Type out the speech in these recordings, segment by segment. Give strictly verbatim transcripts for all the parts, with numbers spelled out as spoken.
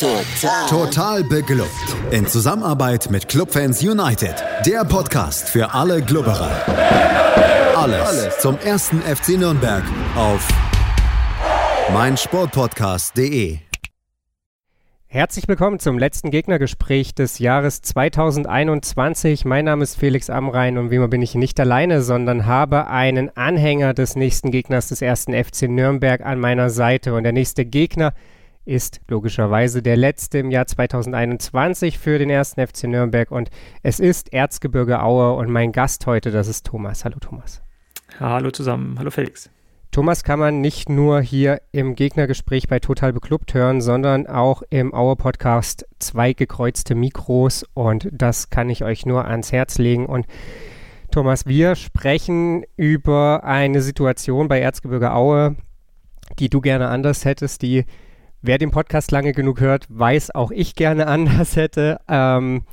Total. Total beglückt. In Zusammenarbeit mit Clubfans United. Der Podcast für alle Glubberer. Alles, Alles zum ersten F C Nürnberg auf meinsportpodcast punkt de. Herzlich willkommen zum letzten Gegnergespräch des Jahres zweitausendeinundzwanzig. Mein Name ist Felix Amrain und wie immer bin ich nicht alleine, sondern habe einen Anhänger des nächsten Gegners des ersten F C Nürnberg an meiner Seite. Und der nächste Gegner ist logischerweise der letzte im Jahr zweitausendeinundzwanzig für den ersten F C Nürnberg. Und es ist Erzgebirge Aue und mein Gast heute, das ist Thomas. Hallo Thomas. Hallo zusammen. Hallo Felix. Thomas kann man nicht nur hier im Gegnergespräch bei Total Beklubbt hören, sondern auch im Aue-Podcast Zwei gekreuzte Mikros und das kann ich euch nur ans Herz legen. Und Thomas, wir sprechen über eine Situation bei Erzgebirge Aue, die du gerne anders hättest, die, wer den Podcast lange genug hört, weiß, auch ich gerne anders hätte. Ähm,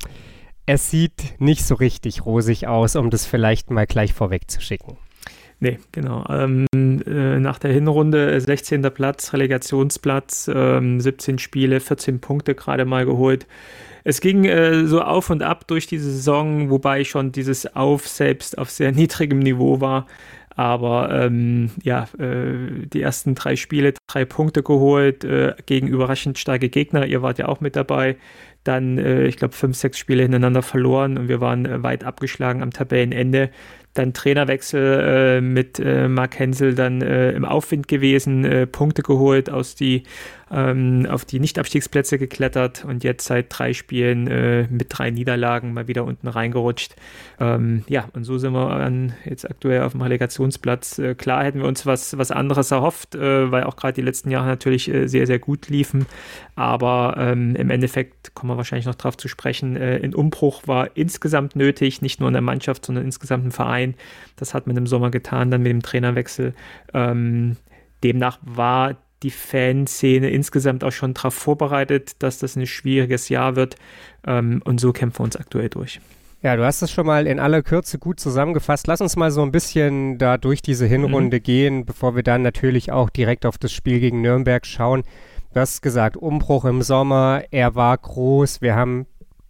es sieht nicht so richtig rosig aus, um das vielleicht mal gleich vorweg zu schicken. Nee, genau. Ähm, äh, nach der Hinrunde sechzehnter Platz, Relegationsplatz, ähm, siebzehn Spiele, vierzehn Punkte gerade mal geholt. Es ging äh, so auf und ab durch diese Saison, wobei schon dieses Auf selbst auf sehr niedrigem Niveau war. Aber ähm, ja, äh, die ersten drei Spiele, drei Punkte geholt, äh, gegen überraschend starke Gegner. Ihr wart ja auch mit dabei. Dann, äh, ich glaube, fünf, sechs Spiele hintereinander verloren und wir waren äh, weit abgeschlagen am Tabellenende. Dann Trainerwechsel äh, mit äh, Marc Hensel dann äh, im Aufwind gewesen, äh, Punkte geholt, aus die, ähm, auf die Nicht-Abstiegsplätze geklettert und jetzt seit drei Spielen äh, mit drei Niederlagen mal wieder unten reingerutscht. Ähm, ja, und so sind wir an, jetzt aktuell auf dem Relegationsplatz. Äh, klar hätten wir uns was, was anderes erhofft, äh, weil auch gerade die letzten Jahre natürlich äh, sehr, sehr gut liefen. Aber ähm, im Endeffekt kommen wir wahrscheinlich noch drauf zu sprechen. Äh, ein Umbruch war insgesamt nötig, nicht nur in der Mannschaft, sondern insgesamt im Verein. Das hat man im Sommer getan, dann mit dem Trainerwechsel. Ähm, demnach war die Fanszene insgesamt auch schon darauf vorbereitet, dass das ein schwieriges Jahr wird. Ähm, und so kämpfen wir uns aktuell durch. Ja, du hast es schon mal in aller Kürze gut zusammengefasst. Lass uns mal so ein bisschen da durch diese Hinrunde mhm. gehen, bevor wir dann natürlich auch direkt auf das Spiel gegen Nürnberg schauen. Du hast gesagt, Umbruch im Sommer, er war groß. Wir haben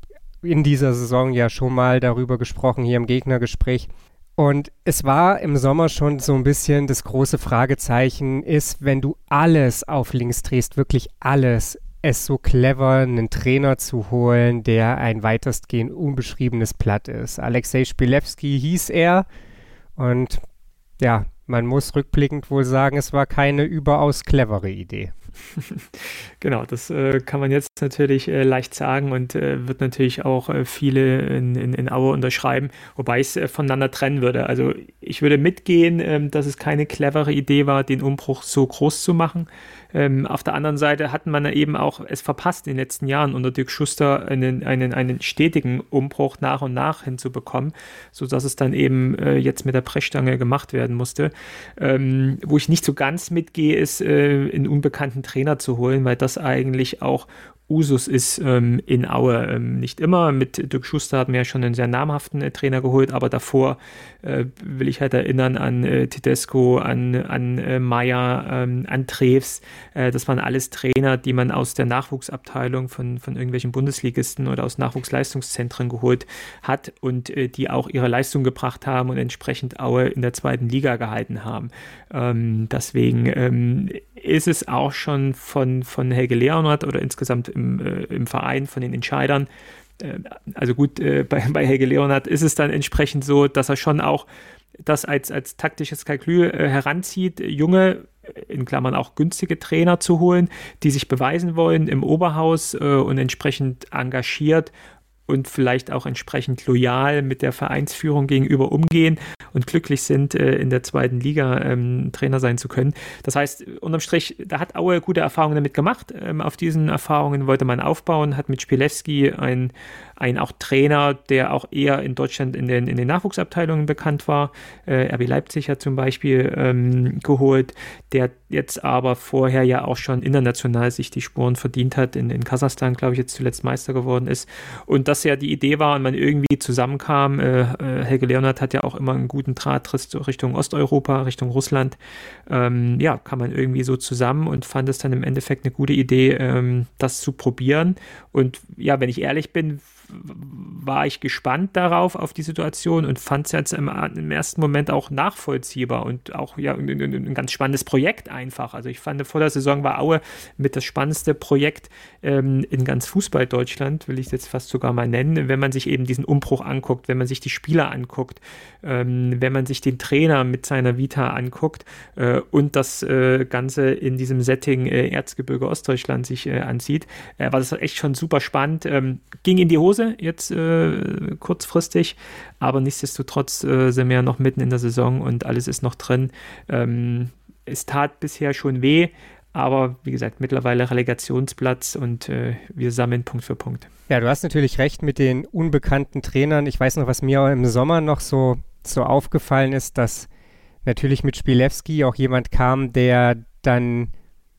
in dieser Saison ja schon mal darüber gesprochen, hier im Gegnergespräch. Und es war im Sommer schon so ein bisschen das große Fragezeichen ist, wenn du alles auf links drehst, wirklich alles, es so clever, einen Trainer zu holen, der ein weitestgehend unbeschriebenes Blatt ist. Alexej Spilewski hieß er und ja, man muss rückblickend wohl sagen, es war keine überaus clevere Idee. Genau, das äh, kann man jetzt natürlich äh, leicht sagen und äh, wird natürlich auch äh, viele in, in, in Aue unterschreiben, wobei ich es äh, voneinander trennen würde. Also ich würde mitgehen, ähm, dass es keine clevere Idee war, den Umbruch so groß zu machen. Ähm, auf der anderen Seite hat man eben auch es verpasst, in den letzten Jahren unter Dirk Schuster einen, einen, einen stetigen Umbruch nach und nach hinzubekommen, sodass es dann eben äh, jetzt mit der Brechstange gemacht werden musste. Ähm, wo ich nicht so ganz mitgehe, ist, äh, einen unbekannten Trainer zu holen, weil das eigentlich auch Usus ist ähm, in Aue. Ähm, nicht immer. Mit Dirk Schuster hatten wir ja schon einen sehr namhaften äh, Trainer geholt, aber davor äh, will ich halt erinnern an äh, Tedesco, an, an äh, Meyer, ähm, an Treves. Äh, das waren alles Trainer, die man aus der Nachwuchsabteilung von, von irgendwelchen Bundesligisten oder aus Nachwuchsleistungszentren geholt hat und äh, die auch ihre Leistung gebracht haben und entsprechend Aue in der zweiten Liga gehalten haben. Ähm, deswegen ähm, ist es auch schon von, von Helge Leonhardt oder insgesamt im, äh, im Verein von den Entscheidern, äh, also gut, äh, bei, bei Helge Leonhardt ist es dann entsprechend so, dass er schon auch das als, als taktisches Kalkül äh, heranzieht, junge, in Klammern auch günstige Trainer zu holen, die sich beweisen wollen im Oberhaus äh, und entsprechend engagiert und vielleicht auch entsprechend loyal mit der Vereinsführung gegenüber umgehen und glücklich sind, äh, in der zweiten Liga ähm, Trainer sein zu können. Das heißt, unterm Strich, da hat Aue gute Erfahrungen damit gemacht. Ähm, auf diesen Erfahrungen wollte man aufbauen, hat mit Spilewski ein, ein auch Trainer, der auch eher in Deutschland in den, in den Nachwuchsabteilungen bekannt war. Äh, R B Leipzig hat zum Beispiel ähm, geholt, der jetzt aber vorher ja auch schon international sich die Spuren verdient hat, in, in Kasachstan, glaube ich, jetzt zuletzt Meister geworden ist. Und das das ja die Idee war und man irgendwie zusammenkam. Äh, Helge Leonhard hat ja auch immer einen guten Draht Richtung Osteuropa, Richtung Russland. Ähm, ja, kam man irgendwie so zusammen und fand es dann im Endeffekt eine gute Idee, ähm, das zu probieren. Und ja, wenn ich ehrlich bin, war ich gespannt darauf, auf die Situation und fand es jetzt im, im ersten Moment auch nachvollziehbar und auch ja ein, ein, ein ganz spannendes Projekt einfach. Also ich fand, vor der Saison war Aue mit das spannendste Projekt ähm, in ganz Fußball-Deutschland, will ich es jetzt fast sogar mal nennen, wenn man sich eben diesen Umbruch anguckt, wenn man sich die Spieler anguckt, ähm, wenn man sich den Trainer mit seiner Vita anguckt äh, und das äh, Ganze in diesem Setting äh, Erzgebirge Ostdeutschland sich äh, ansieht, äh, war das echt schon super spannend. Ähm, ging in die Hose jetzt äh, kurzfristig, aber nichtsdestotrotz äh, sind wir ja noch mitten in der Saison und alles ist noch drin. Ähm, es tat bisher schon weh, aber wie gesagt, mittlerweile Relegationsplatz und äh, wir sammeln Punkt für Punkt. Ja, du hast natürlich recht mit den unbekannten Trainern. Ich weiß noch, was mir im Sommer noch so, so aufgefallen ist, dass natürlich mit Spielewski auch jemand kam, der dann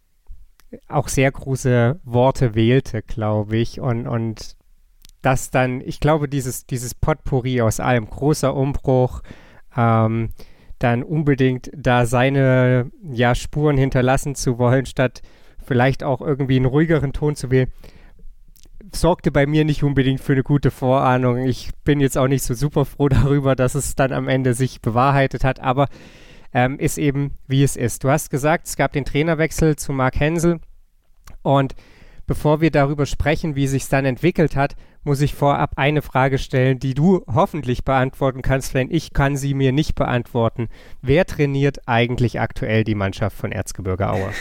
auch sehr große Worte wählte, glaube ich, und, und dass dann, ich glaube, dieses, dieses Potpourri aus allem, großer Umbruch, ähm, dann unbedingt da seine ja, Spuren hinterlassen zu wollen, statt vielleicht auch irgendwie einen ruhigeren Ton zu wählen, sorgte bei mir nicht unbedingt für eine gute Vorahnung. Ich bin jetzt auch nicht so super froh darüber, dass es dann am Ende sich bewahrheitet hat, aber ähm, ist eben, wie es ist. Du hast gesagt, es gab den Trainerwechsel zu Mark Hensel und bevor wir darüber sprechen, wie es sich dann entwickelt hat, muss ich vorab eine Frage stellen, die du hoffentlich beantworten kannst, denn ich kann sie mir nicht beantworten. Wer trainiert eigentlich aktuell die Mannschaft von Erzgebirge Aue?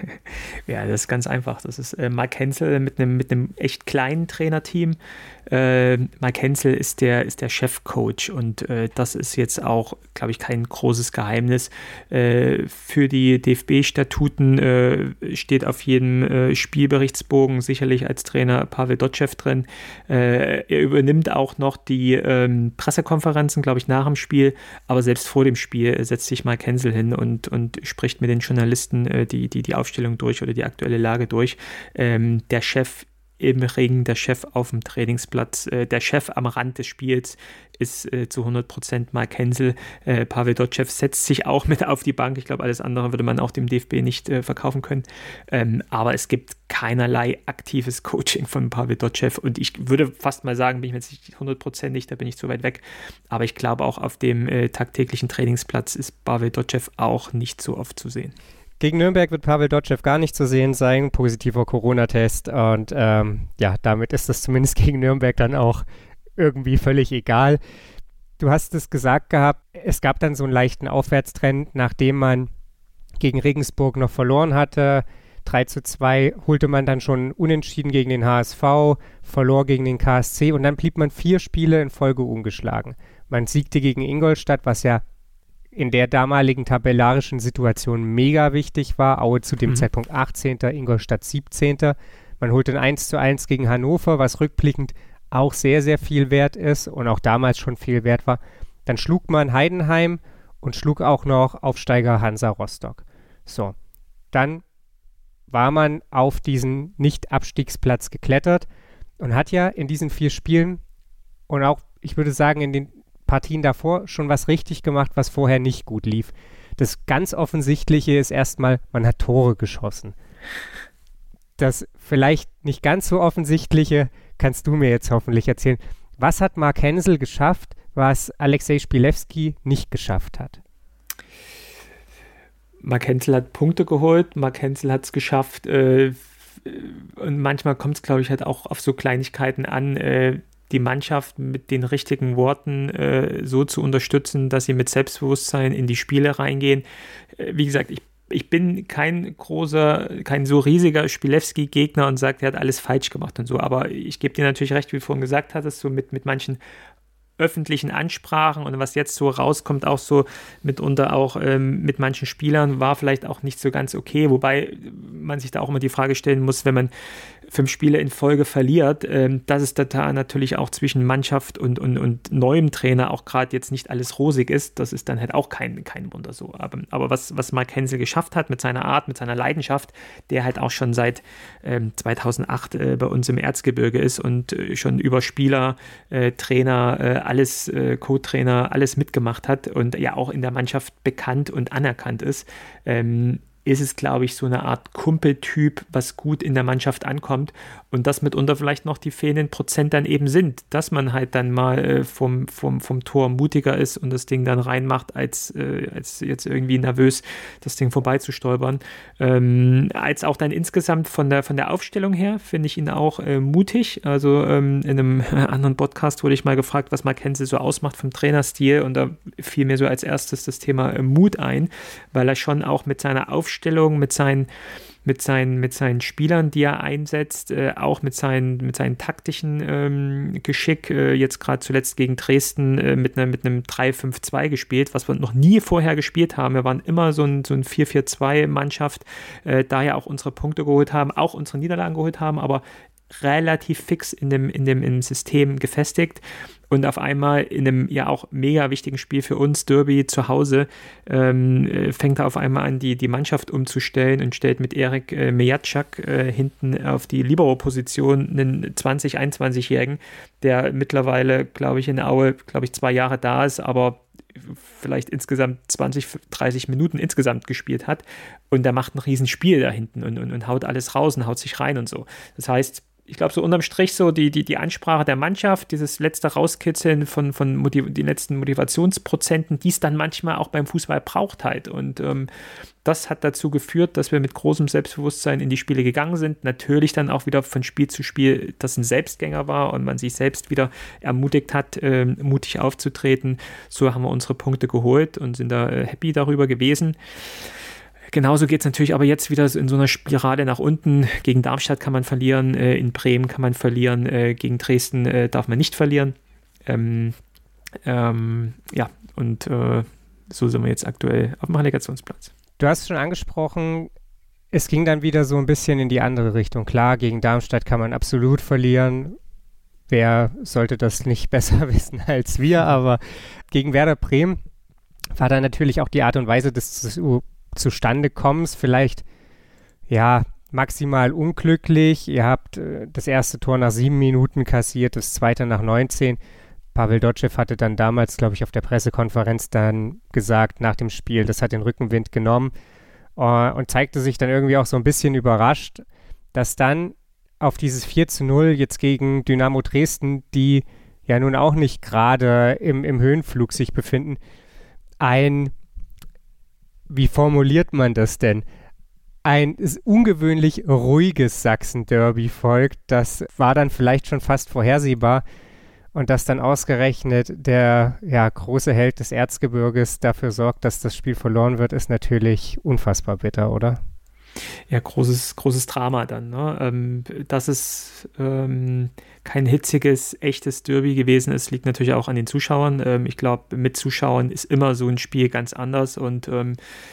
Ja, das ist ganz einfach. Das ist äh, Mark Hensel mit einem mit einem echt kleinen Trainerteam. Äh, Mark Hensel ist der, ist der Chefcoach und äh, das ist jetzt auch, glaube ich, kein großes Geheimnis. Äh, für die D F B-Statuten äh, steht auf jedem äh, Spielberichtsbogen sicherlich als Trainer Pavel Dotschew drin. Äh, er übernimmt auch noch die ähm, Pressekonferenzen, glaube ich, nach dem Spiel, aber selbst vor dem Spiel setzt sich Mark Hensel hin und, und spricht mit den Journalisten äh, die, die, die Aufstellung durch oder die aktuelle Lage durch. Ähm, der Chef im Ring, der Chef auf dem Trainingsplatz, äh, der Chef am Rand des Spiels ist äh, zu hundert Prozent Mark Hensel. Äh, Pavel Dotschew setzt sich auch mit auf die Bank. Ich glaube, alles andere würde man auch dem D F B nicht äh, verkaufen können. Ähm, aber es gibt keinerlei aktives Coaching von Pavel Dotschew und ich würde fast mal sagen, bin ich mir jetzt nicht hundertprozentig, da bin ich zu weit weg, aber ich glaube auch auf dem äh, tagtäglichen Trainingsplatz ist Pavel Dotschew auch nicht so oft zu sehen. Gegen Nürnberg wird Pavel Dotschew gar nicht zu sehen sein, positiver Corona-Test und ähm, ja, damit ist das zumindest gegen Nürnberg dann auch irgendwie völlig egal. Du hast es gesagt gehabt, es gab dann so einen leichten Aufwärtstrend, nachdem man gegen Regensburg noch verloren hatte. drei zu zwei holte man dann schon unentschieden gegen den H S V, verlor gegen den K S C und dann blieb man vier Spiele in Folge ungeschlagen. Man siegte gegen Ingolstadt, was ja in der damaligen tabellarischen Situation mega wichtig war. Aue zu dem mhm. Zeitpunkt achtzehnter Ingolstadt siebzehnter Man holte ein eins zu eins gegen Hannover, was rückblickend auch sehr, sehr viel wert ist und auch damals schon viel wert war. Dann schlug man Heidenheim und schlug auch noch Aufsteiger Hansa Rostock. So, dann war man auf diesen Nicht-Abstiegsplatz geklettert und hat ja in diesen vier Spielen und auch, ich würde sagen, in den Partien davor schon was richtig gemacht, was vorher nicht gut lief. Das ganz Offensichtliche ist erstmal, man hat Tore geschossen. Das vielleicht nicht ganz so Offensichtliche kannst du mir jetzt hoffentlich erzählen. Was hat Mark Hensel geschafft, was Alexej Spielewski nicht geschafft hat? Mark Hensel hat Punkte geholt, Mark Hensel hat es geschafft äh, und manchmal kommt es, glaube ich, halt auch auf so Kleinigkeiten an, äh, die Mannschaft mit den richtigen Worten äh, so zu unterstützen, dass sie mit Selbstbewusstsein in die Spiele reingehen. Äh, wie gesagt, ich, ich bin kein großer, kein so riesiger Spielewski-Gegner und sage, er hat alles falsch gemacht und so, aber ich gebe dir natürlich recht, wie du vorhin gesagt hattest, so mit, mit manchen öffentlichen Ansprachen und was jetzt so rauskommt, auch so mitunter auch ähm, mit manchen Spielern, war vielleicht auch nicht so ganz okay, wobei man sich da auch immer die Frage stellen muss, wenn man fünf Spiele in Folge verliert, ähm, dass es da natürlich auch zwischen Mannschaft und, und, und neuem Trainer auch gerade jetzt nicht alles rosig ist, das ist dann halt auch kein, kein Wunder so. Aber, aber was, was Mark Hensel geschafft hat mit seiner Art, mit seiner Leidenschaft, der halt auch schon seit ähm, zweitausendacht äh, bei uns im Erzgebirge ist und äh, schon über Spieler, äh, Trainer, äh, alles, äh, Co-Trainer, alles mitgemacht hat und ja auch in der Mannschaft bekannt und anerkannt ist, ähm, ist es, glaube ich, so eine Art Kumpeltyp, was gut in der Mannschaft ankommt und das mitunter vielleicht noch die fehlenden Prozent dann eben sind, dass man halt dann mal äh, vom, vom, vom Tor mutiger ist und das Ding dann reinmacht, als, äh, als jetzt irgendwie nervös das Ding vorbeizustolpern. Ähm, als auch dann insgesamt von der, von der Aufstellung her finde ich ihn auch äh, mutig. Also ähm, in einem anderen Podcast wurde ich mal gefragt, was Mark Hensel so ausmacht vom Trainerstil und da fiel mir so als erstes das Thema äh, Mut ein, weil er schon auch mit seiner Aufstellung mit seinen, mit seinen, mit seinen Spielern, die er einsetzt, äh, auch mit seinen, mit seinen taktischen ähm, Geschick, äh, jetzt gerade zuletzt gegen Dresden äh, mit, ne, mit einem drei fünf zwei gespielt, was wir noch nie vorher gespielt haben. Wir waren immer so ein, so ein vier vier zwei Mannschaft, äh, daher auch unsere Punkte geholt haben, auch unsere Niederlagen geholt haben, aber relativ fix in dem, in dem, im System gefestigt und auf einmal in einem ja auch mega wichtigen Spiel für uns, Derby zu Hause, ähm, fängt er auf einmal an, die, die Mannschaft umzustellen und stellt mit Erik äh, Mijatschak äh, hinten auf die Libero-Position einen zwanzig-, einundzwanzigjährigen, der mittlerweile, glaube ich, in Aue, glaube ich, zwei Jahre da ist, aber vielleicht insgesamt zwanzig, dreißig Minuten insgesamt gespielt hat und der macht ein Riesenspiel da hinten und, und, und haut alles raus und haut sich rein und so. Das heißt, ich glaube, so unterm Strich so die, die, die Ansprache der Mannschaft, dieses letzte Rauskitzeln von, von Motiv- die letzten Motivationsprozenten, die es dann manchmal auch beim Fußball braucht halt. Und ähm, das hat dazu geführt, dass wir mit großem Selbstbewusstsein in die Spiele gegangen sind. Natürlich dann auch wieder von Spiel zu Spiel, das ein Selbstgänger war und man sich selbst wieder ermutigt hat, äh, mutig aufzutreten. So haben wir unsere Punkte geholt und sind da äh, happy darüber gewesen. Genauso geht es natürlich aber jetzt wieder in so einer Spirale nach unten. Gegen Darmstadt kann man verlieren, äh, in Bremen kann man verlieren, äh, gegen Dresden äh, darf man nicht verlieren. Ähm, ähm, ja, und äh, so sind wir jetzt aktuell auf dem Relegationsplatz. Du hast es schon angesprochen, es ging dann wieder so ein bisschen in die andere Richtung. Klar, gegen Darmstadt kann man absolut verlieren. Wer sollte das nicht besser wissen als wir? Aber gegen Werder Bremen war dann natürlich auch die Art und Weise des zu Zustandekommens vielleicht, ja, maximal unglücklich. Ihr habt äh, das erste Tor nach sieben Minuten kassiert, das zweite nach neunzehn. Pavel Dotschew hatte dann damals, glaube ich, auf der Pressekonferenz dann gesagt, nach dem Spiel, das hat den Rückenwind genommen äh, und zeigte sich dann irgendwie auch so ein bisschen überrascht, dass dann auf dieses vier zu null jetzt gegen Dynamo Dresden, die ja nun auch nicht gerade im, im Höhenflug sich befinden, ein wie formuliert man das denn? Ein ungewöhnlich ruhiges Sachsen-Derby folgt. Das war dann vielleicht schon fast vorhersehbar. Und dass dann ausgerechnet der ja, große Held des Erzgebirges dafür sorgt, dass das Spiel verloren wird, ist natürlich unfassbar bitter, oder? Ja, großes, großes Drama dann. Ne? Ähm, dass es ähm, kein hitziges, echtes Derby gewesen ist, liegt natürlich auch an den Zuschauern. Ähm, ich glaube, mit Zuschauern ist immer so ein Spiel ganz anders und ähm,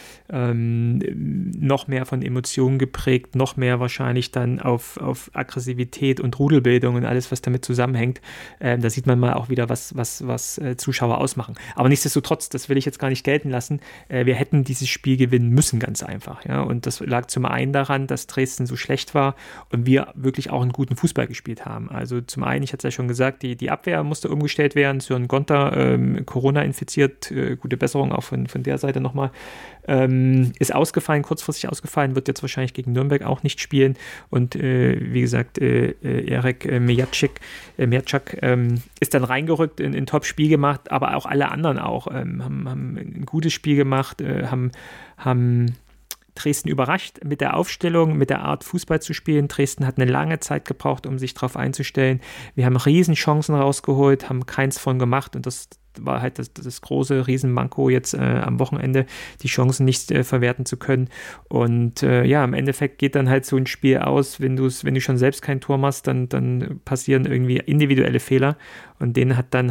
ähm, noch mehr von Emotionen geprägt, noch mehr wahrscheinlich dann auf, auf Aggressivität und Rudelbildung und alles, was damit zusammenhängt. Ähm, da sieht man mal auch wieder, was, was, was äh, Zuschauer ausmachen. Aber nichtsdestotrotz, das will ich jetzt gar nicht gelten lassen, äh, wir hätten dieses Spiel gewinnen müssen, ganz einfach. Ja? Und das lag zum einen daran, dass Dresden so schlecht war und wir wirklich auch einen guten Fußball gespielt haben. Also zum einen, ich hatte es ja schon gesagt, die, die Abwehr musste umgestellt werden. Sören Gonter, ähm, Corona infiziert, äh, gute Besserung auch von, von der Seite nochmal. Ähm, ist ausgefallen, kurzfristig ausgefallen, wird jetzt wahrscheinlich gegen Nürnberg auch nicht spielen. Und äh, wie gesagt, äh, äh, Erik äh, Mijatschak äh, Mijatschak, ähm, ist dann reingerückt, in ein Top-Spiel gemacht, aber auch alle anderen auch ähm, haben, haben ein gutes Spiel gemacht, äh, haben, haben Dresden überrascht mit der Aufstellung, mit der Art Fußball zu spielen. Dresden hat eine lange Zeit gebraucht, um sich darauf einzustellen. Wir haben Riesenchancen rausgeholt, haben keins von gemacht und das war halt das, das große Riesenmanko jetzt äh, am Wochenende, die Chancen nicht äh, verwerten zu können. Und äh, ja, im Endeffekt geht dann halt so ein Spiel aus, wenn du wenn du schon selbst kein Tor machst, dann, dann passieren irgendwie individuelle Fehler und denen hat dann halt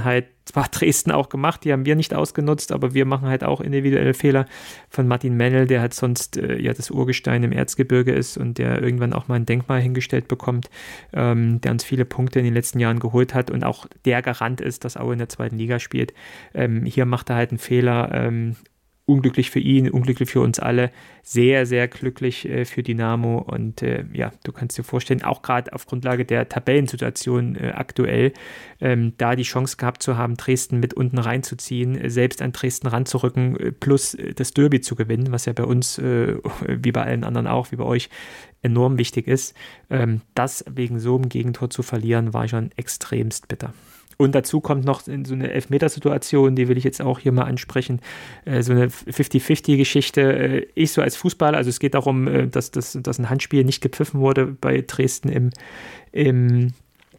zwar Dresden auch gemacht, die haben wir nicht ausgenutzt, aber wir machen halt auch individuelle Fehler. Von Martin Mennel, der halt sonst äh, ja das Urgestein im Erzgebirge ist und der irgendwann auch mal ein Denkmal hingestellt bekommt, ähm, der uns viele Punkte in den letzten Jahren geholt hat und auch der Garant ist, dass Aue in der zweiten Liga spielt. Ähm, hier macht er halt einen Fehler, ähm, unglücklich für ihn, unglücklich für uns alle, sehr, sehr glücklich äh, für Dynamo und äh, ja, du kannst dir vorstellen, auch gerade auf Grundlage der Tabellensituation äh, aktuell, ähm, da die Chance gehabt zu haben, Dresden mit unten reinzuziehen, äh, selbst an Dresden ranzurücken, äh, plus äh, das Derby zu gewinnen, was ja bei uns, äh, wie bei allen anderen auch, wie bei euch, enorm wichtig ist. Ähm, das wegen so einem Gegentor zu verlieren, war schon extremst bitter. Und dazu kommt noch so eine Elfmetersituation, die will ich jetzt auch hier mal ansprechen, äh, so eine fünfzig-fünfzig-Geschichte. Äh, ich so als Fußballer, also es geht darum, äh, dass, dass, dass ein Handspiel nicht gepfiffen wurde bei Dresden im, im,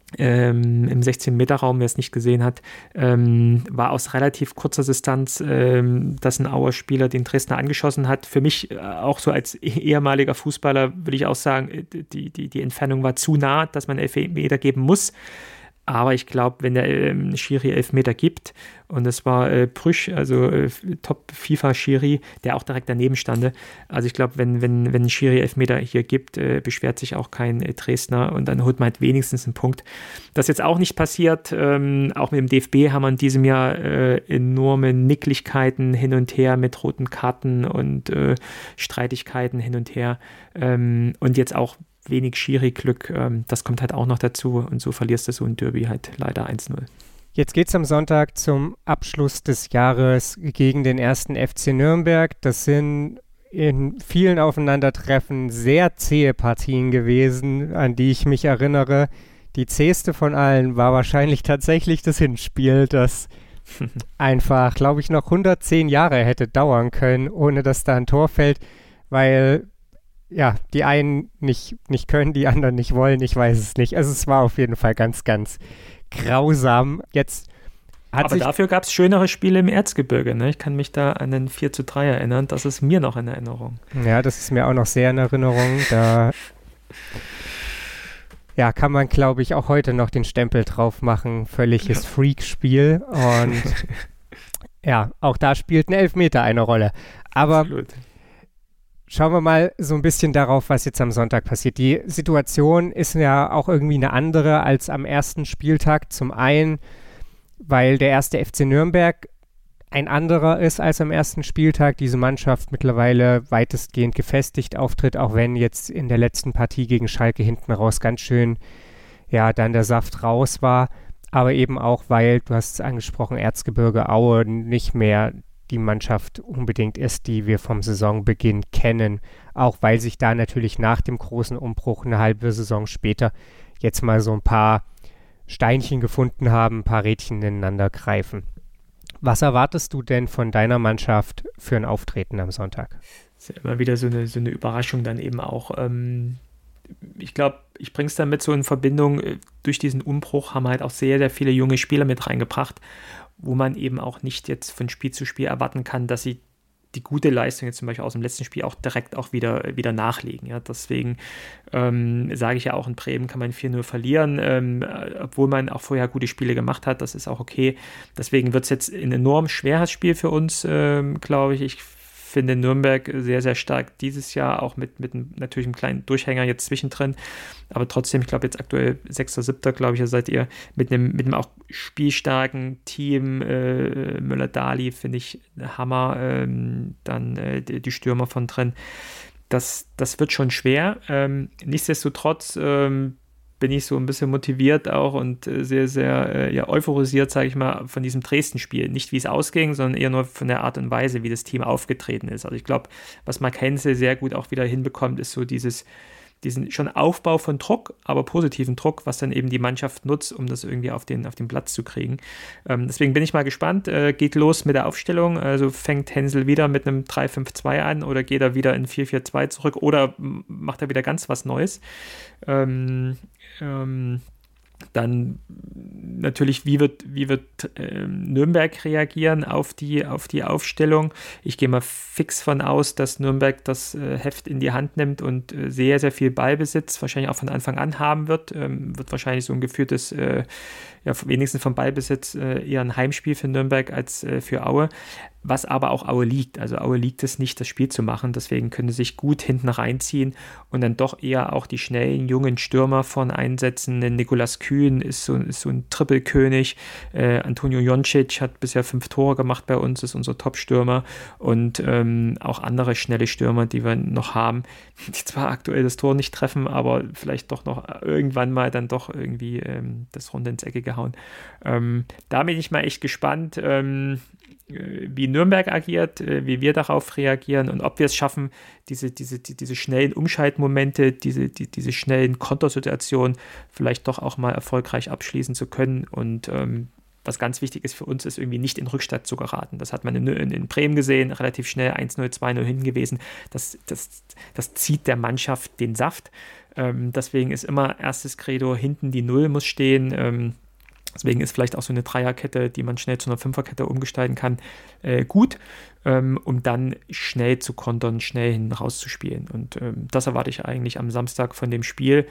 ähm, im sechzehn-Meter-Raum, wer es nicht gesehen hat, ähm, war aus relativ kurzer Distanz, ähm, dass ein Auer Spieler den Dresdner angeschossen hat. Für mich äh, auch so als ehemaliger Fußballer würde ich auch sagen, die, die, die Entfernung war zu nah, dass man Elfmeter geben muss. Aber ich glaube, wenn der ähm, Schiri Elfmeter gibt, und das war äh, Prüsch, also äh, Top-FIFA-Schiri, der auch direkt daneben stande. Also ich glaube, wenn, wenn, wenn ein Schiri Elfmeter hier gibt, äh, beschwert sich auch kein äh, Dresdner und dann holt man halt wenigstens einen Punkt. Das ist jetzt auch nicht passiert. Ähm, auch mit dem D F B haben wir in diesem Jahr äh, enorme Nicklichkeiten hin und her mit roten Karten und äh, Streitigkeiten hin und her. Ähm, und jetzt auch wenig Schiri-Glück, ähm, das kommt halt auch noch dazu und so verlierst du so ein Derby halt leider eins null. Jetzt geht es am Sonntag zum Abschluss des Jahres gegen den ersten F C Nürnberg. Das sind in vielen Aufeinandertreffen sehr zähe Partien gewesen, an die ich mich erinnere. Die zäheste von allen war wahrscheinlich tatsächlich das Hinspiel, das einfach, glaube ich, noch hundertzehn Jahre hätte dauern können, ohne dass da ein Tor fällt, weil ja, die einen nicht, nicht können, die anderen nicht wollen, ich weiß es nicht. Also es war auf jeden Fall ganz, ganz grausam. Jetzt hat Aber sich dafür gab es schönere Spiele im Erzgebirge, ne? Ich kann mich da an den vier zu drei erinnern, das ist mir noch in Erinnerung. Ja, das ist mir auch noch sehr in Erinnerung. Da ja, kann man, glaube ich, auch heute noch den Stempel drauf machen. Völliges ja. Freak-Spiel. Und ja, auch da spielt ein Elfmeter eine Rolle. Aber Absolut. Schauen wir mal so ein bisschen darauf, was jetzt am Sonntag passiert. Die Situation ist ja auch irgendwie eine andere als am ersten Spieltag. Zum einen, weil der erste F C Nürnberg ein anderer ist als am ersten Spieltag. Diese Mannschaft mittlerweile weitestgehend gefestigt auftritt, auch wenn jetzt in der letzten Partie gegen Schalke hinten raus ganz schön, ja, dann der Saft raus war. Aber eben auch, weil, du hast es angesprochen, Erzgebirge Aue nicht mehr die Mannschaft unbedingt ist, die wir vom Saisonbeginn kennen, auch weil sich da natürlich nach dem großen Umbruch eine halbe Saison später jetzt mal so ein paar Steinchen gefunden haben, ein paar Rädchen ineinander greifen. Was erwartest du denn von deiner Mannschaft für ein Auftreten am Sonntag? Das ist ja immer wieder so eine, so eine Überraschung dann eben auch. Ähm, ich glaube, ich bringe es damit so in Verbindung, durch diesen Umbruch haben halt auch sehr, sehr viele junge Spieler mit reingebracht, wo man eben auch nicht jetzt von Spiel zu Spiel erwarten kann, dass sie die gute Leistung jetzt zum Beispiel aus dem letzten Spiel auch direkt auch wieder, wieder nachlegen. Ja, deswegen ähm, sage ich ja auch, in Bremen kann man vier null verlieren, ähm, obwohl man auch vorher gute Spiele gemacht hat. Das ist auch okay. Deswegen wird es jetzt ein enorm schweres Spiel für uns, ähm, glaube ich. Ich finde Nürnberg sehr, sehr stark dieses Jahr, auch mit, mit einem, natürlich einem kleinen Durchhänger jetzt zwischendrin. Aber trotzdem, ich glaube jetzt aktuell sechster siebter glaube ich, seid ihr mit einem, mit einem auch spielstarken Team. Äh, Müller-Dali finde ich Hammer. Ähm, dann äh, die, die Stürmer von drin. Das, das wird schon schwer. Ähm, nichtsdestotrotz ähm, bin ich so ein bisschen motiviert auch und sehr, sehr äh, ja, euphorisiert, sage ich mal, von diesem Dresden-Spiel. Nicht, wie es ausging, sondern eher nur von der Art und Weise, wie das Team aufgetreten ist. Also ich glaube, was Mark Hensel sehr gut auch wieder hinbekommt, ist so dieses, diesen schon Aufbau von Druck, aber positiven Druck, was dann eben die Mannschaft nutzt, um das irgendwie auf den, auf den Platz zu kriegen. Ähm, deswegen bin ich mal gespannt. Äh, geht los mit der Aufstellung. Also fängt Hensel wieder mit einem drei fünf zwei an oder geht er wieder in vier vier zwei zurück oder macht er wieder ganz was Neues? Ähm, Ähm, dann natürlich, wie wird, wie wird äh, Nürnberg reagieren auf die, auf die Aufstellung. Ich gehe mal fix von aus, dass Nürnberg das äh, Heft in die Hand nimmt und äh, sehr, sehr viel Ballbesitz wahrscheinlich auch von Anfang an haben wird. Ähm, wird wahrscheinlich so ein geführtes, äh, ja, wenigstens vom Ballbesitz äh, eher ein Heimspiel für Nürnberg als äh, für Aue. Was aber auch Aue liegt. Also Aue liegt es nicht, das Spiel zu machen. Deswegen können sie sich gut hinten reinziehen und dann doch eher auch die schnellen, jungen Stürmer von einsetzen. Nikolas Kühn ist so, ist so ein Trippelkönig. Äh, Antonio Joncic hat bisher fünf Tore gemacht bei uns, ist unser Top-Stürmer. Und ähm, auch andere schnelle Stürmer, die wir noch haben, die zwar aktuell das Tor nicht treffen, aber vielleicht doch noch irgendwann mal dann doch irgendwie ähm, das Runde ins Ecke gehauen. Ähm, da bin ich mal echt gespannt, ähm, wie Nürnberg agiert, wie wir darauf reagieren und ob wir es schaffen, diese, diese, die, diese schnellen Umschaltmomente, diese, die, diese schnellen Kontersituationen vielleicht doch auch mal erfolgreich abschließen zu können. Und ähm, was ganz wichtig ist für uns, ist irgendwie nicht in Rückstand zu geraten. Das hat man in, in, in Bremen gesehen, relativ schnell eins null, zwei null hinten gewesen. Das, das, das zieht der Mannschaft den Saft. Ähm, deswegen ist immer erstes Credo, hinten die Null muss stehen. Ähm, Deswegen ist vielleicht auch so eine Dreierkette, die man schnell zu einer Fünferkette umgestalten kann, äh, gut, ähm, um dann schnell zu kontern, schnell hin rauszuspielen. Und ähm, das erwarte ich eigentlich am Samstag von dem Spiel.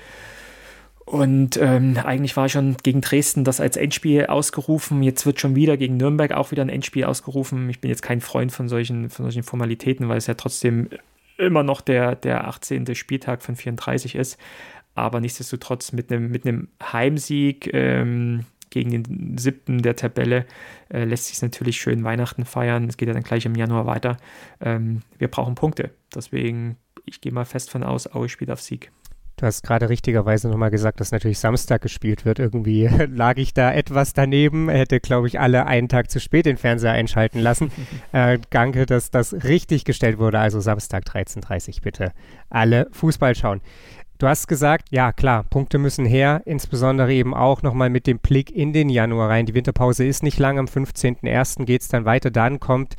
Und ähm, eigentlich war schon gegen Dresden das als Endspiel ausgerufen. Jetzt wird schon wieder gegen Nürnberg auch wieder ein Endspiel ausgerufen. Ich bin jetzt kein Freund von solchen, von solchen Formalitäten, weil es ja trotzdem immer noch der, der achtzehnte Spieltag von vierunddreißig ist. Aber nichtsdestotrotz mit einem mit einem Heimsieg ähm, gegen den siebten der Tabelle äh, lässt sich natürlich schön Weihnachten feiern. Es geht ja dann gleich im Januar weiter. Ähm, wir brauchen Punkte. Deswegen, ich gehe mal fest von aus, Aue spielt auf Sieg. Du hast gerade richtigerweise nochmal gesagt, dass natürlich Samstag gespielt wird. Irgendwie lag ich da etwas daneben. Hätte, glaube ich, alle einen Tag zu spät den Fernseher einschalten lassen. äh, danke, dass das richtig gestellt wurde. Also Samstag dreizehn Uhr dreißig bitte alle Fußball schauen. Du hast gesagt, ja klar, Punkte müssen her, insbesondere eben auch nochmal mit dem Blick in den Januar rein. Die Winterpause ist nicht lang, am fünfzehnten ersten geht es dann weiter. Dann kommt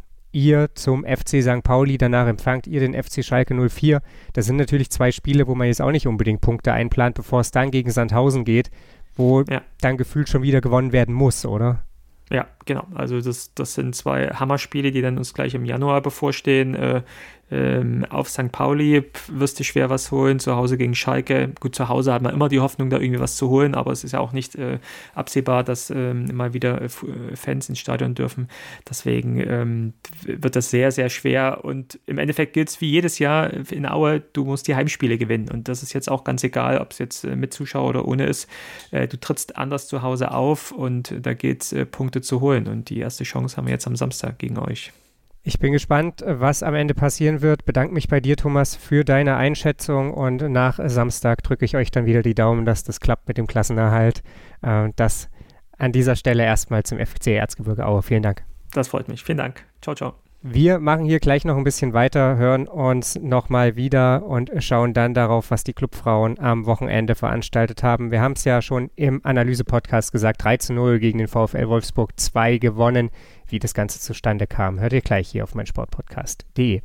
ihr zum F C Sankt Pauli, danach empfangt ihr den F C Schalke null vier. Das sind natürlich zwei Spiele, wo man jetzt auch nicht unbedingt Punkte einplant, bevor es dann gegen Sandhausen geht, wo ja. dann gefühlt schon wieder gewonnen werden muss, oder? Ja, genau. Also das, das sind zwei Hammerspiele, die dann uns gleich im Januar bevorstehen. Äh, ähm, auf Sankt Pauli wirst du schwer was holen, zu Hause gegen Schalke. Gut, zu Hause hat man immer die Hoffnung, da irgendwie was zu holen, aber es ist ja auch nicht äh, absehbar, dass ähm, mal wieder äh, Fans ins Stadion dürfen. Deswegen ähm, wird das sehr, sehr schwer und im Endeffekt gilt es wie jedes Jahr in Aue, du musst die Heimspiele gewinnen und das ist jetzt auch ganz egal, ob es jetzt äh, mit Zuschauer oder ohne ist. Äh, du trittst anders zu Hause auf und da gilt es, äh, Punkte zu holen und die erste Chance haben wir jetzt am Samstag gegen euch. Ich bin gespannt, was am Ende passieren wird. Bedanke mich bei dir, Thomas, für deine Einschätzung und nach Samstag drücke ich euch dann wieder die Daumen, dass das klappt mit dem Klassenerhalt. Äh, das an dieser Stelle erstmal zum F C Erzgebirge Aue. Vielen Dank. Das freut mich. Vielen Dank. Ciao, ciao. Wir machen hier gleich noch ein bisschen weiter, hören uns nochmal wieder und schauen dann darauf, was die Clubfrauen am Wochenende veranstaltet haben. Wir haben es ja schon im Analyse-Podcast gesagt, drei zu null gegen den VfL Wolfsburg zwei gewonnen. Wie das Ganze zustande kam, hört ihr gleich hier auf meinsportpodcast punkt de.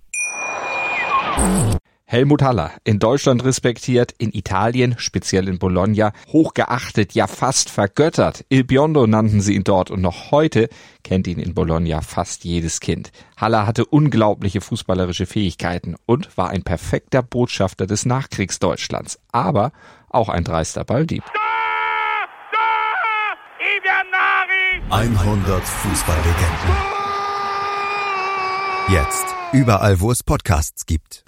Helmut Haller, in Deutschland respektiert, in Italien, speziell in Bologna, hochgeachtet, ja fast vergöttert. Il Biondo nannten sie ihn dort und noch heute kennt ihn in Bologna fast jedes Kind. Haller hatte unglaubliche fußballerische Fähigkeiten und war ein perfekter Botschafter des Nachkriegsdeutschlands, aber auch ein dreister Balldieb. hundert Fußballlegenden. Jetzt überall, wo es Podcasts gibt.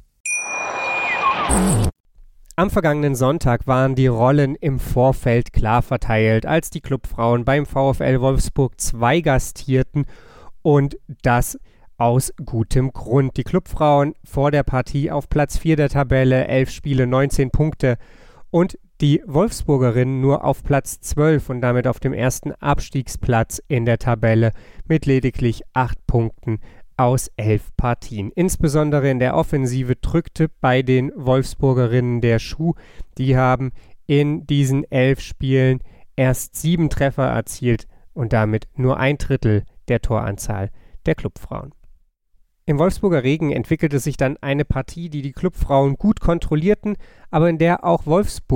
Am vergangenen Sonntag waren die Rollen im Vorfeld klar verteilt, als die Clubfrauen beim VfL Wolfsburg zwei gastierten und das aus gutem Grund. Die Clubfrauen vor der Partie auf Platz vier der Tabelle, elf Spiele, neunzehn Punkte und die Wolfsburgerinnen nur auf Platz zwölf und damit auf dem ersten Abstiegsplatz in der Tabelle mit lediglich acht Punkten aus elf Partien. Insbesondere in der Offensive drückte bei den Wolfsburgerinnen der Schuh. Die haben in diesen elf Spielen erst sieben Treffer erzielt und damit nur ein Drittel der Toranzahl der Clubfrauen. Im Wolfsburger Regen entwickelte sich dann eine Partie, die die Clubfrauen gut kontrollierten, aber in der auch Wolfsburg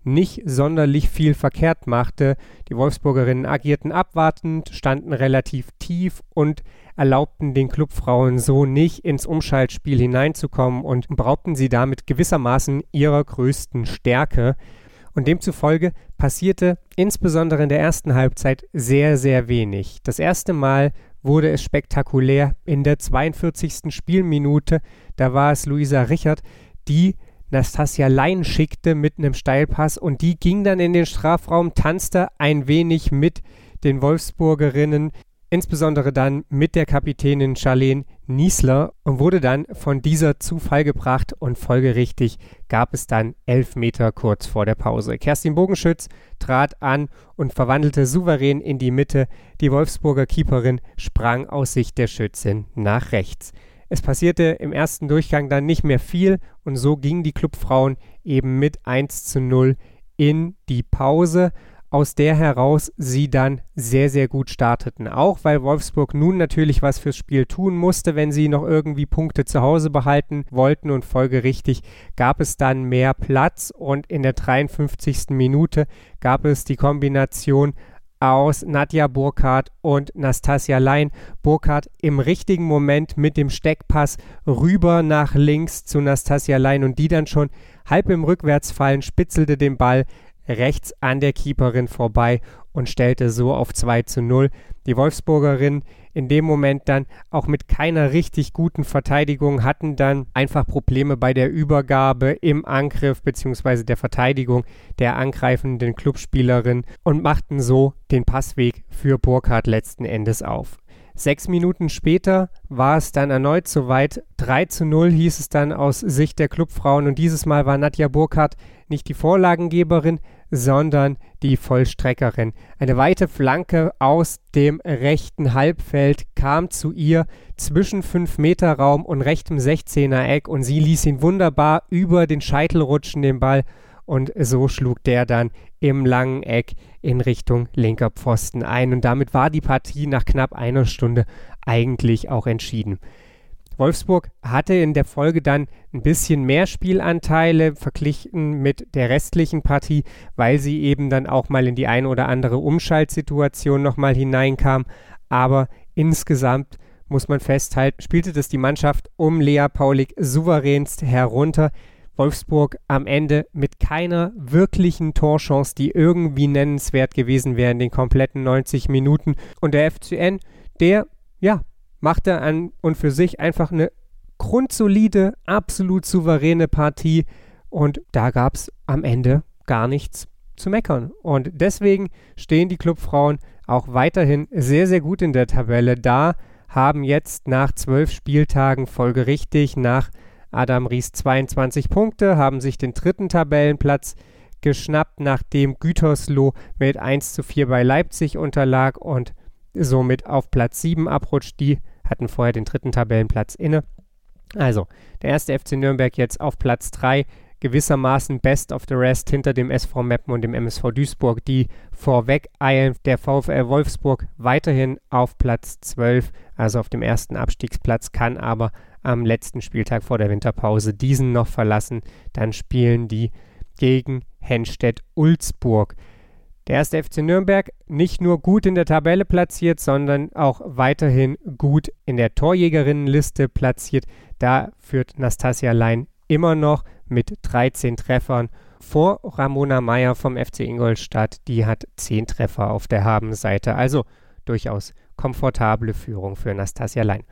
nicht sonderlich viel verkehrt machte. Die Wolfsburgerinnen agierten abwartend, standen relativ tief und erlaubten den Clubfrauen so nicht ins Umschaltspiel hineinzukommen und beraubten sie damit gewissermaßen ihrer größten Stärke. Und demzufolge passierte insbesondere in der ersten Halbzeit sehr, sehr wenig. Das erste Mal wurde es spektakulär in der zweiundvierzigsten Spielminute. Da war es Luisa Richard, die Nastasia Lein schickte mit einem Steilpass und die ging dann in den Strafraum, tanzte ein wenig mit den Wolfsburgerinnen, insbesondere dann mit der Kapitänin Charlene Niesler und wurde dann von dieser zu Fall gebracht und folgerichtig gab es dann elf Meter kurz vor der Pause. Kerstin Bogenschütz trat an und verwandelte souverän in die Mitte. Die Wolfsburger Keeperin sprang aus Sicht der Schützin nach rechts. Es passierte im ersten Durchgang dann nicht mehr viel und so gingen die Clubfrauen eben mit eins zu null in die Pause, aus der heraus sie dann sehr, sehr gut starteten. Auch weil Wolfsburg nun natürlich was fürs Spiel tun musste, wenn sie noch irgendwie Punkte zu Hause behalten wollten und folgerichtig gab es dann mehr Platz und in der dreiundfünfzigsten Minute gab es die Kombination aus Nadja Burkhardt und Nastasia Lein. Burkhardt im richtigen Moment mit dem Steckpass rüber nach links zu Nastasia Lein und die dann schon halb im Rückwärtsfallen spitzelte den Ball rechts an der Keeperin vorbei und stellte so auf zwei zu null. Die Wolfsburgerinnen in dem Moment dann auch mit keiner richtig guten Verteidigung hatten dann einfach Probleme bei der Übergabe im Angriff bzw. der Verteidigung der angreifenden Clubspielerin und machten so den Passweg für Burkhardt letzten Endes auf. Sechs Minuten später war es dann erneut soweit. drei zu null hieß es dann aus Sicht der Clubfrauen und dieses Mal war Nadja Burkhardt nicht die Vorlagengeberin, sondern die Vollstreckerin. Eine weite Flanke aus dem rechten Halbfeld kam zu ihr zwischen fünf Meter Raum und rechtem sechzehner Eck und sie ließ ihn wunderbar über den Scheitel rutschen, den Ball. Und so schlug der dann im langen Eck in Richtung linker Pfosten ein. Und damit war die Partie nach knapp einer Stunde eigentlich auch entschieden. Wolfsburg hatte in der Folge dann ein bisschen mehr Spielanteile verglichen mit der restlichen Partie, weil sie eben dann auch mal in die eine oder andere Umschaltsituation nochmal hineinkam. Aber insgesamt muss man festhalten, spielte das die Mannschaft um Lea Paulik souveränst herunter. Wolfsburg am Ende mit keiner wirklichen Torchance, die irgendwie nennenswert gewesen wäre in den kompletten neunzig Minuten. Und der F C N, der, ja, machte an und für sich einfach eine grundsolide, absolut souveräne Partie. Und da gab es am Ende gar nichts zu meckern. Und deswegen stehen die Clubfrauen auch weiterhin sehr, sehr gut in der Tabelle da, haben jetzt nach zwölf Spieltagen folgerichtig nach Adam Ries zweiundzwanzig Punkte, haben sich den dritten Tabellenplatz geschnappt, nachdem Gütersloh mit eins zu vier bei Leipzig unterlag und somit auf Platz sieben abrutscht. Die hatten vorher den dritten Tabellenplatz inne. Also, der erste F C Nürnberg jetzt auf Platz drei, gewissermaßen best of the rest hinter dem S V Meppen und dem M S V Duisburg, die vorweg eilen. Der VfL Wolfsburg weiterhin auf Platz zwölf, also auf dem ersten Abstiegsplatz, kann aber am letzten Spieltag vor der Winterpause diesen noch verlassen. Dann spielen die gegen Henstedt-Ulzburg. Der erste F C Nürnberg nicht nur gut in der Tabelle platziert, sondern auch weiterhin gut in der Torjägerinnenliste platziert. Da führt Nastasia Lein immer noch mit dreizehn Treffern vor Ramona Meyer vom F C Ingolstadt. Die hat zehn Treffer auf der Habenseite. Also durchaus komfortable Führung für Nastasia Lein.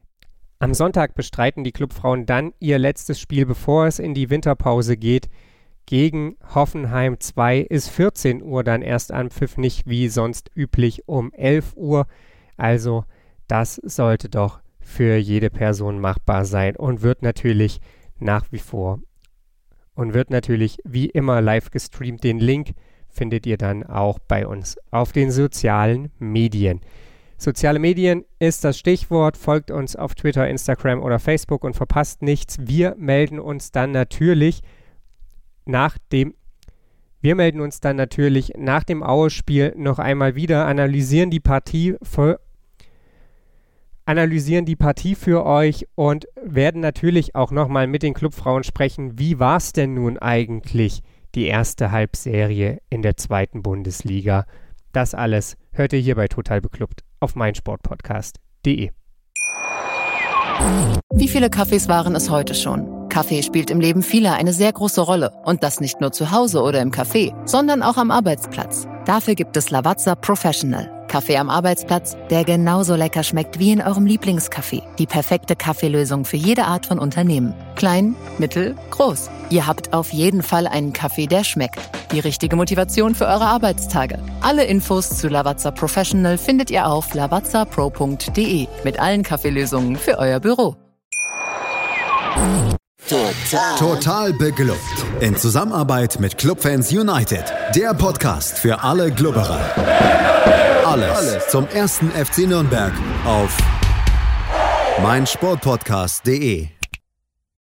Am Sonntag bestreiten die Clubfrauen dann ihr letztes Spiel, bevor es in die Winterpause geht. Gegen Hoffenheim zwei ist vierzehn Uhr dann erst Anpfiff, nicht wie sonst üblich um elf Uhr. Also das sollte doch für jede Person machbar sein und wird natürlich nach wie vor und wird natürlich wie immer live gestreamt. Den Link findet ihr dann auch bei uns auf den sozialen Medien. Soziale Medien ist das Stichwort. Folgt uns auf Twitter, Instagram oder Facebook und verpasst nichts. Wir melden uns dann natürlich nach dem Wir melden uns dann natürlich nach dem Aue-Spiel noch einmal wieder, analysieren die Partie für analysieren die Partie für euch und werden natürlich auch nochmal mit den Clubfrauen sprechen. Wie war es denn nun eigentlich die erste Halbserie in der zweiten Bundesliga. Das alles hört ihr hier bei Total Beklubbt auf meinsportpodcast punkt de. Wie viele Kaffees waren es heute schon? Kaffee spielt im Leben vieler eine sehr große Rolle. Und das nicht nur zu Hause oder im Café, sondern auch am Arbeitsplatz. Dafür gibt es Lavazza Professional. Kaffee am Arbeitsplatz, der genauso lecker schmeckt wie in eurem Lieblingscafé. Die perfekte Kaffeelösung für jede Art von Unternehmen. Klein, mittel, groß. Ihr habt auf jeden Fall einen Kaffee, der schmeckt. Die richtige Motivation für eure Arbeitstage. Alle Infos zu Lavazza Professional findet ihr auf lavazza pro punkt de mit allen Kaffeelösungen für euer Büro. Total. Total beglückt. In Zusammenarbeit mit Clubfans United. Der Podcast für alle Glubberer. Alles, Alles zum ersten F C Nürnberg auf meinsportpodcast punkt de.